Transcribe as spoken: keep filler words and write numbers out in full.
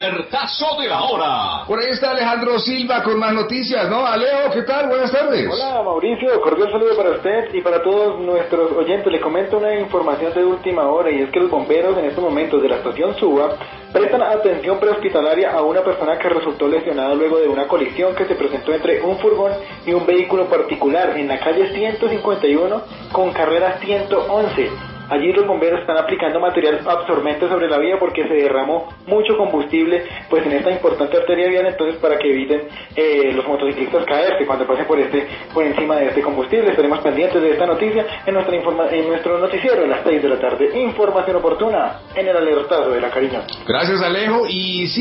Alertazo de la hora. Por ahí está Alejandro Silva con más noticias, ¿no? Alejo, ¿qué tal? Buenas tardes. Hola Mauricio, cordial saludo para usted y para todos nuestros oyentes. Le comento una información de última hora y es que los bomberos en estos momentos de la estación Suba prestan atención prehospitalaria a una persona que resultó lesionada luego de una colisión que se presentó entre un furgón y un vehículo particular en la calle ciento cincuenta y uno con carrera ciento once. Allí los bomberos están aplicando material absorbente sobre la vía porque se derramó mucho combustible pues en esta importante arteria vial, entonces para que eviten eh, los motociclistas caerse cuando pasen por este por encima de este combustible. Estaremos pendientes de esta noticia en nuestra informa en nuestro noticiero a las seis de la tarde. Información oportuna en el alertazo de la Cariño. Gracias, Alejo. Y